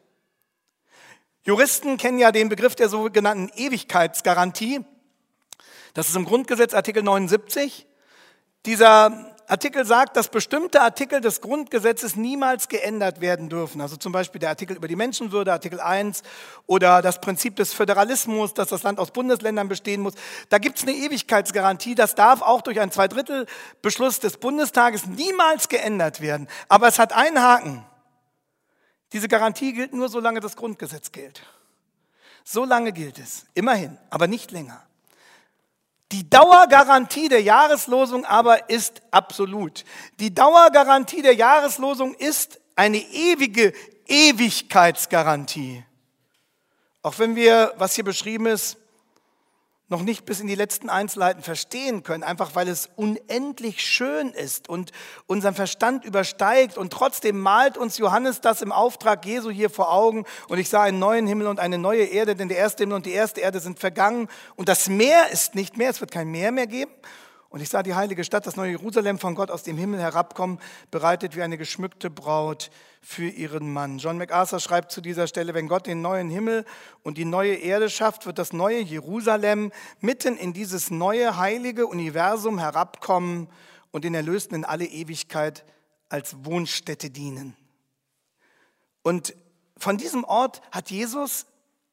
Juristen kennen ja den Begriff der sogenannten Ewigkeitsgarantie. Das ist im Grundgesetz Artikel 79. Dieser Artikel sagt, dass bestimmte Artikel des Grundgesetzes niemals geändert werden dürfen. Also zum Beispiel der Artikel über die Menschenwürde, Artikel 1, oder das Prinzip des Föderalismus, dass das Land aus Bundesländern bestehen muss. Da gibt es eine Ewigkeitsgarantie. Das darf auch durch einen Zweidrittelbeschluss des Bundestages niemals geändert werden. Aber es hat einen Haken. Diese Garantie gilt nur, solange das Grundgesetz gilt. So lange gilt es, immerhin, aber nicht länger. Die Dauergarantie der Jahreslosung aber ist absolut. Die Dauergarantie der Jahreslosung ist eine ewige Ewigkeitsgarantie. Auch wenn wir, was hier beschrieben ist, noch nicht bis in die letzten Einzelheiten verstehen können, einfach weil es unendlich schön ist und unseren Verstand übersteigt. Und trotzdem malt uns Johannes das im Auftrag Jesu hier vor Augen. Und ich sah einen neuen Himmel und eine neue Erde, denn der erste Himmel und die erste Erde sind vergangen. Und das Meer ist nicht mehr, es wird kein Meer mehr geben. Und ich sah die heilige Stadt, das neue Jerusalem, von Gott aus dem Himmel herabkommen, bereitet wie eine geschmückte Braut für ihren Mann. John MacArthur schreibt zu dieser Stelle, wenn Gott den neuen Himmel und die neue Erde schafft, wird das neue Jerusalem mitten in dieses neue heilige Universum herabkommen und den Erlösten in alle Ewigkeit als Wohnstätte dienen. Und von diesem Ort hat Jesus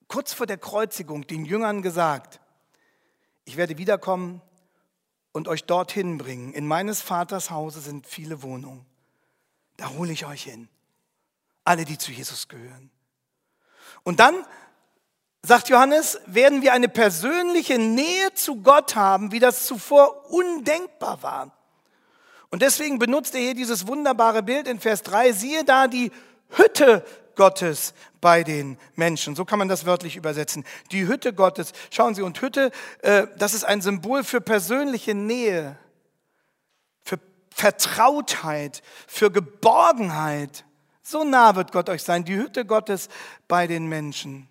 kurz vor der Kreuzigung den Jüngern gesagt, ich werde wiederkommen und euch dorthin bringen. In meines Vaters Hause sind viele Wohnungen. Da hole ich euch hin. Alle, die zu Jesus gehören. Und dann, sagt Johannes, werden wir eine persönliche Nähe zu Gott haben, wie das zuvor undenkbar war. Und deswegen benutzt er hier dieses wunderbare Bild in Vers 3. Siehe da die Hütte Gottes bei den Menschen. So kann man das wörtlich übersetzen. Die Hütte Gottes. Schauen Sie, und Hütte, das ist ein Symbol für persönliche Nähe, für Vertrautheit, für Geborgenheit. So nah wird Gott euch sein. Die Hütte Gottes bei den Menschen.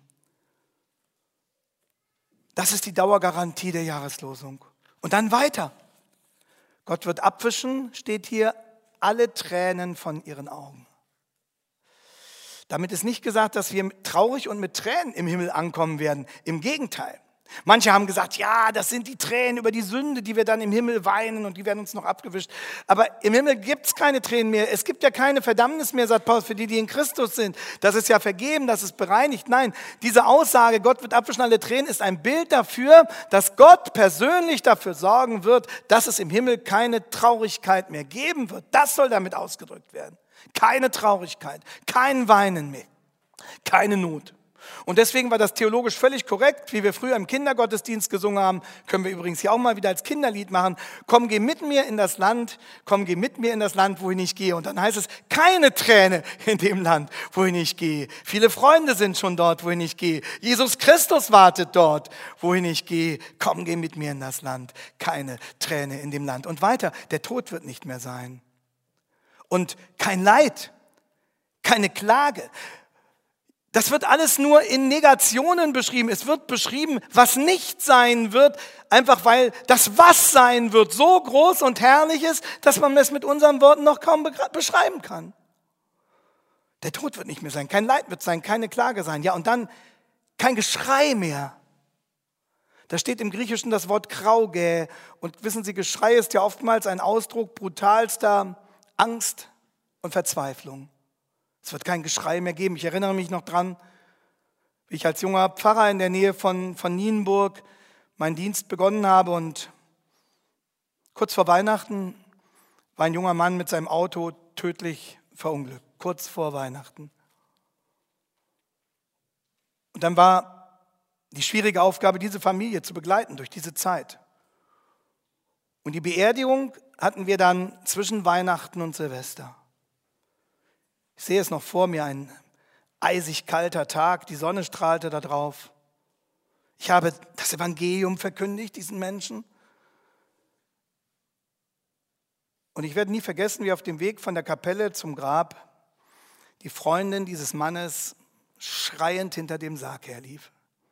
Das ist die Dauergarantie der Jahreslosung. Und dann weiter. Gott wird abwischen, steht hier, alle Tränen von ihren Augen. Damit ist nicht gesagt, dass wir traurig und mit Tränen im Himmel ankommen werden. Im Gegenteil. Manche haben gesagt, ja, das sind die Tränen über die Sünde, die wir dann im Himmel weinen und die werden uns noch abgewischt. Aber im Himmel gibt es keine Tränen mehr. Es gibt ja keine Verdammnis mehr, sagt Paulus, für die, die in Christus sind. Das ist ja vergeben, das ist bereinigt. Nein, diese Aussage, Gott wird abwischen alle Tränen, ist ein Bild dafür, dass Gott persönlich dafür sorgen wird, dass es im Himmel keine Traurigkeit mehr geben wird. Das soll damit ausgedrückt werden. Keine Traurigkeit, kein Weinen mehr, keine Not. Und deswegen war das theologisch völlig korrekt, wie wir früher im Kindergottesdienst gesungen haben, können wir übrigens hier auch mal wieder als Kinderlied machen. Komm, geh mit mir in das Land, komm, geh mit mir in das Land, wohin ich gehe. Und dann heißt es, keine Träne in dem Land, wohin ich gehe. Viele Freunde sind schon dort, wohin ich gehe. Jesus Christus wartet dort, wohin ich gehe. Komm, geh mit mir in das Land. Keine Träne in dem Land. Und weiter, der Tod wird nicht mehr sein. Und kein Leid, keine Klage. Das wird alles nur in Negationen beschrieben. Es wird beschrieben, was nicht sein wird, einfach weil das was sein wird so groß und herrlich ist, dass man es mit unseren Worten noch kaum beschreiben kann. Der Tod wird nicht mehr sein, kein Leid wird sein, keine Klage sein. Ja, und dann kein Geschrei mehr. Da steht im Griechischen das Wort Kraugä. Und wissen Sie, Geschrei ist ja oftmals ein Ausdruck brutalster Angst und Verzweiflung. Es wird kein Geschrei mehr geben. Ich erinnere mich noch dran, wie ich als junger Pfarrer in der Nähe von Nienburg meinen Dienst begonnen habe und kurz vor Weihnachten war ein junger Mann mit seinem Auto tödlich verunglückt. Kurz vor Weihnachten. Und dann war die schwierige Aufgabe, diese Familie zu begleiten durch diese Zeit. Und die Beerdigung hatten wir dann zwischen Weihnachten und Silvester. Ich sehe es noch vor mir, ein eisig kalter Tag, die Sonne strahlte da drauf. Ich habe das Evangelium verkündigt, diesen Menschen. Und ich werde nie vergessen, wie auf dem Weg von der Kapelle zum Grab die Freundin dieses Mannes schreiend hinter dem Sarg herlief.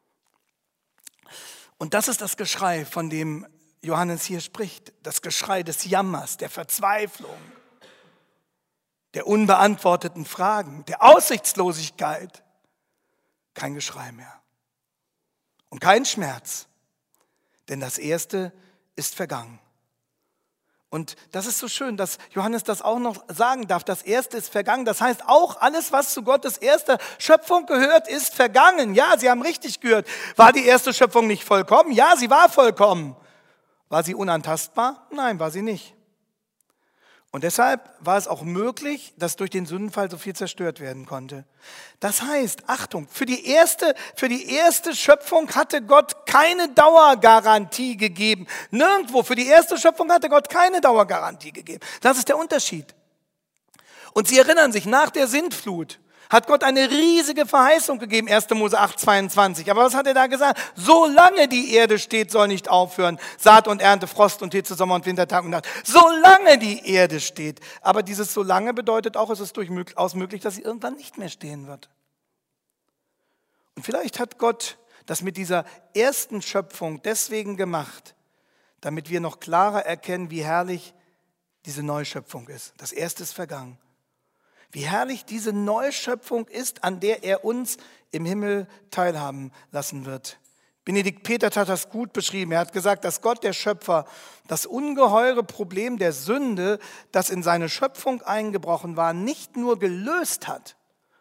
Und das ist das Geschrei, von dem Johannes hier spricht. Das Geschrei des Jammers, der Verzweiflung, der unbeantworteten Fragen, der Aussichtslosigkeit. Kein Geschrei mehr. Und kein Schmerz, denn das Erste ist vergangen. Und das ist so schön, dass Johannes das auch noch sagen darf. Das Erste ist vergangen. Das heißt, auch alles, was zu Gottes erster Schöpfung gehört, ist vergangen. Ja, Sie haben richtig gehört. War die erste Schöpfung nicht vollkommen? Ja, sie war vollkommen. War sie unantastbar? Nein, war sie nicht. Und deshalb war es auch möglich, dass durch den Sündenfall so viel zerstört werden konnte. Das heißt, Achtung, für die erste Schöpfung hatte Gott keine Dauergarantie gegeben. Nirgendwo, für die erste Schöpfung hatte Gott keine Dauergarantie gegeben. Das ist der Unterschied. Und Sie erinnern sich, nach der Sintflut hat Gott eine riesige Verheißung gegeben, 1. Mose 8, 22. Aber was hat er da gesagt? Solange die Erde steht, soll nicht aufhören. Saat und Ernte, Frost und Hitze, Sommer und Winter, Tag und Nacht. Solange die Erde steht. Aber dieses solange bedeutet auch, es ist durchaus möglich, dass sie irgendwann nicht mehr stehen wird. Und vielleicht hat Gott das mit dieser ersten Schöpfung deswegen gemacht, damit wir noch klarer erkennen, wie herrlich diese Neuschöpfung ist. Das Erste ist vergangen. Wie herrlich diese Neuschöpfung ist, an der er uns im Himmel teilhaben lassen wird. Benedikt Peters hat das gut beschrieben. Er hat gesagt, dass Gott, der Schöpfer, das ungeheure Problem der Sünde, das in seine Schöpfung eingebrochen war, nicht nur gelöst hat,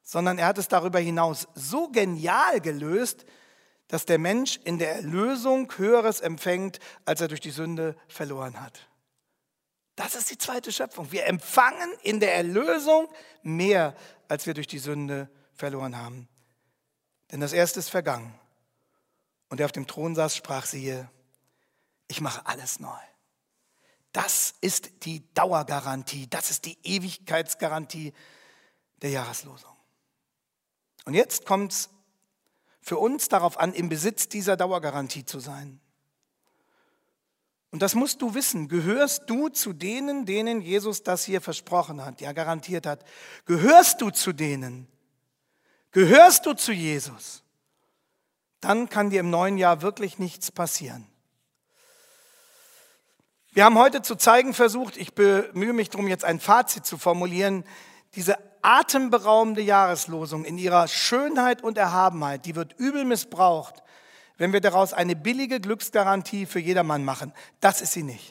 sondern er hat es darüber hinaus so genial gelöst, dass der Mensch in der Erlösung Höheres empfängt, als er durch die Sünde verloren hat. Das ist die zweite Schöpfung. Wir empfangen in der Erlösung mehr, als wir durch die Sünde verloren haben. Denn das erste ist vergangen. Und der auf dem Thron saß, sprach, siehe, ich mache alles neu. Das ist die Dauergarantie, das ist die Ewigkeitsgarantie der Jahreslosung. Und jetzt kommt es für uns darauf an, im Besitz dieser Dauergarantie zu sein. Und das musst du wissen. Gehörst du zu denen Jesus das hier versprochen hat, ja garantiert hat? Gehörst du zu denen? Gehörst du zu Jesus? Dann kann dir im neuen Jahr wirklich nichts passieren. Wir haben heute zu zeigen versucht, ich bemühe mich darum, jetzt ein Fazit zu formulieren, diese atemberaubende Jahreslosung in ihrer Schönheit und Erhabenheit, die wird übel missbraucht, wenn wir daraus eine billige Glücksgarantie für jedermann machen. Das ist sie nicht.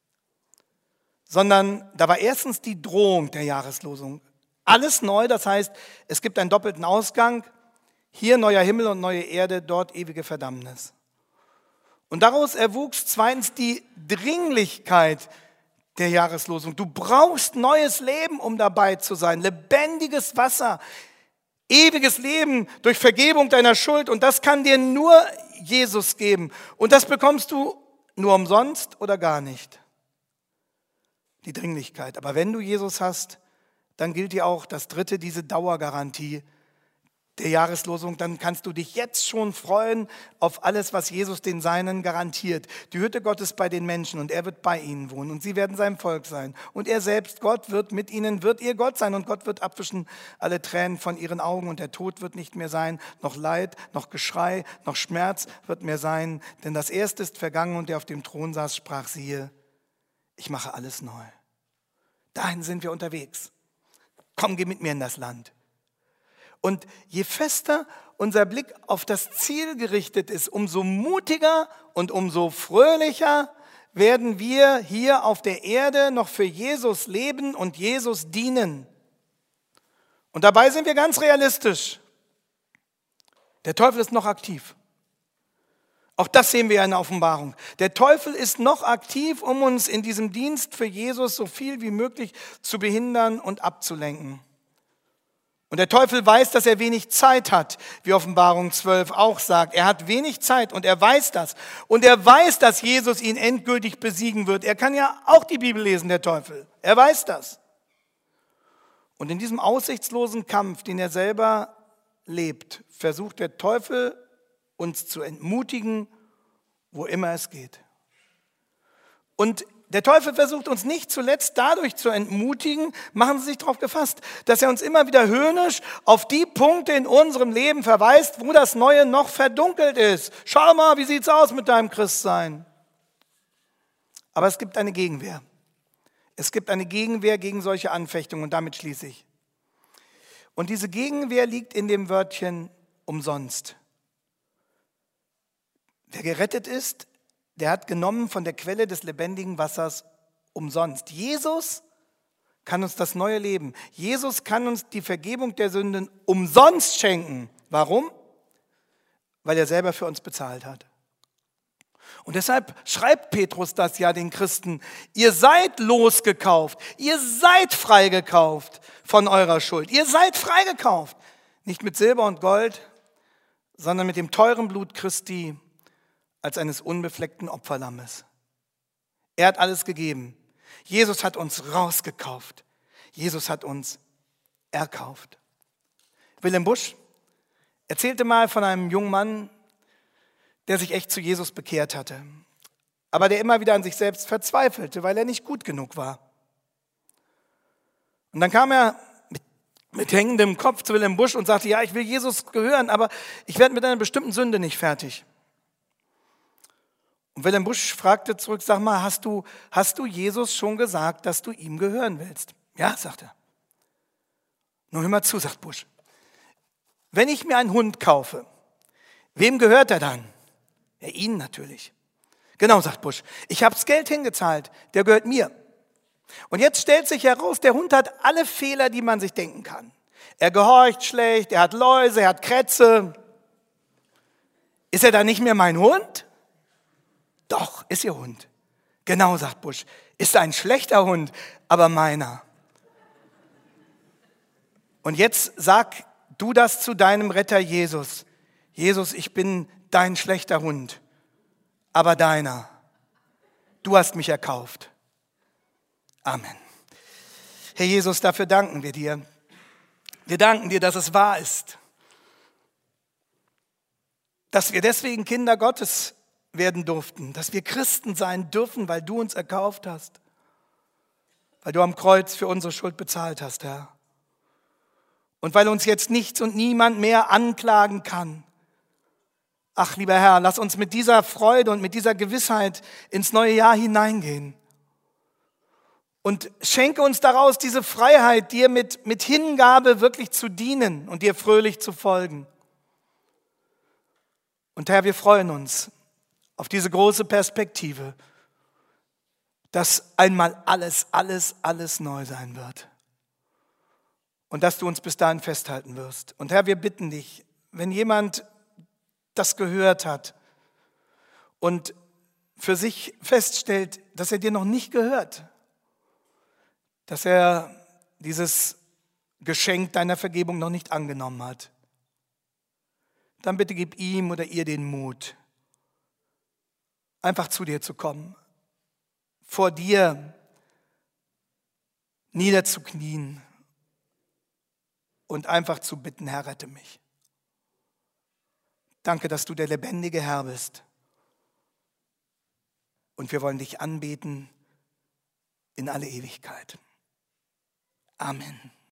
Sondern da war erstens die Drohung der Jahreslosung. Alles neu, das heißt, es gibt einen doppelten Ausgang. Hier neuer Himmel und neue Erde, dort ewige Verdammnis. Und daraus erwuchs zweitens die Dringlichkeit der Jahreslosung. Du brauchst neues Leben, um dabei zu sein. Lebendiges Wasser, ewiges Leben durch Vergebung deiner Schuld. Und das kann dir nur Jesus geben. Und das bekommst du nur umsonst oder gar nicht. Die Dringlichkeit. Aber wenn du Jesus hast, dann gilt dir auch das dritte, diese Dauergarantie der Jahreslosung, dann kannst du dich jetzt schon freuen auf alles, was Jesus den Seinen garantiert. Die Hütte Gottes bei den Menschen und er wird bei ihnen wohnen und sie werden sein Volk sein. Und er selbst, Gott, wird mit ihnen, wird ihr Gott sein und Gott wird abwischen alle Tränen von ihren Augen und der Tod wird nicht mehr sein, noch Leid, noch Geschrei, noch Schmerz wird mehr sein, denn das Erste ist vergangen und der auf dem Thron saß, sprach, siehe, ich mache alles neu. Dahin sind wir unterwegs. Komm, geh mit mir in das Land. Und je fester unser Blick auf das Ziel gerichtet ist, umso mutiger und umso fröhlicher werden wir hier auf der Erde noch für Jesus leben und Jesus dienen. Und dabei sind wir ganz realistisch. Der Teufel ist noch aktiv. Auch das sehen wir in der Offenbarung. Der Teufel ist noch aktiv, um uns in diesem Dienst für Jesus so viel wie möglich zu behindern und abzulenken. Und der Teufel weiß, dass er wenig Zeit hat, wie Offenbarung 12 auch sagt. Er hat wenig Zeit und er weiß das. Und er weiß, dass Jesus ihn endgültig besiegen wird. Er kann ja auch die Bibel lesen, der Teufel. Er weiß das. Und in diesem aussichtslosen Kampf, den er selber lebt, versucht der Teufel, uns zu entmutigen, wo immer es geht. Und der Teufel versucht uns nicht zuletzt dadurch zu entmutigen, machen Sie sich darauf gefasst, dass er uns immer wieder höhnisch auf die Punkte in unserem Leben verweist, wo das Neue noch verdunkelt ist. Schau mal, wie sieht's aus mit deinem Christsein? Aber es gibt eine Gegenwehr. Es gibt eine Gegenwehr gegen solche Anfechtungen und damit schließe ich. Und diese Gegenwehr liegt in dem Wörtchen umsonst. Wer gerettet ist, der hat genommen von der Quelle des lebendigen Wassers umsonst. Jesus kann uns das neue Leben. Jesus kann uns die Vergebung der Sünden umsonst schenken. Warum? Weil er selber für uns bezahlt hat. Und deshalb schreibt Petrus das ja den Christen. Ihr seid losgekauft. Ihr seid freigekauft von eurer Schuld. Ihr seid freigekauft. Nicht mit Silber und Gold, sondern mit dem teuren Blut Christi, als eines unbefleckten Opferlammes. Er hat alles gegeben. Jesus hat uns rausgekauft. Jesus hat uns erkauft. Willem Busch erzählte mal von einem jungen Mann, der sich echt zu Jesus bekehrt hatte, aber der immer wieder an sich selbst verzweifelte, weil er nicht gut genug war. Und dann kam er mit hängendem Kopf zu Willem Busch und sagte, ja, ich will Jesus gehören, aber ich werde mit einer bestimmten Sünde nicht fertig. Und Willem Busch fragte zurück, sag mal, hast du Jesus schon gesagt, dass du ihm gehören willst? Ja, sagt er. Nun hör mal zu, sagt Busch. Wenn ich mir einen Hund kaufe, wem gehört er dann? Ja, Ihnen natürlich. Genau, sagt Busch. Ich habe das Geld hingezahlt, der gehört mir. Und jetzt stellt sich heraus, der Hund hat alle Fehler, die man sich denken kann. Er gehorcht schlecht, er hat Läuse, er hat Krätze. Ist er dann nicht mehr mein Hund? Doch, ist Ihr Hund. Genau, sagt Busch. Ist ein schlechter Hund, aber meiner. Und jetzt sag du das zu deinem Retter Jesus. Jesus, ich bin dein schlechter Hund, aber deiner. Du hast mich erkauft. Amen. Herr Jesus, dafür danken wir dir. Wir danken dir, dass es wahr ist. Dass wir deswegen Kinder Gottes werden durften. Dass wir Christen sein dürfen, weil du uns erkauft hast. Weil du am Kreuz für unsere Schuld bezahlt hast, Herr. Und weil uns jetzt nichts und niemand mehr anklagen kann. Ach, lieber Herr, lass uns mit dieser Freude und mit dieser Gewissheit ins neue Jahr hineingehen. Und schenke uns daraus diese Freiheit, dir mit Hingabe wirklich zu dienen und dir fröhlich zu folgen. Und Herr, wir freuen uns auf diese große Perspektive, dass einmal alles neu sein wird. Und dass du uns bis dahin festhalten wirst. Und Herr, wir bitten dich, wenn jemand das gehört hat und für sich feststellt, dass er dir noch nicht gehört, dass er dieses Geschenk deiner Vergebung noch nicht angenommen hat, dann bitte gib ihm oder ihr den Mut, einfach zu dir zu kommen, vor dir niederzuknien und einfach zu bitten, Herr, rette mich. Danke, dass du der lebendige Herr bist. Und wir wollen dich anbeten in alle Ewigkeit. Amen.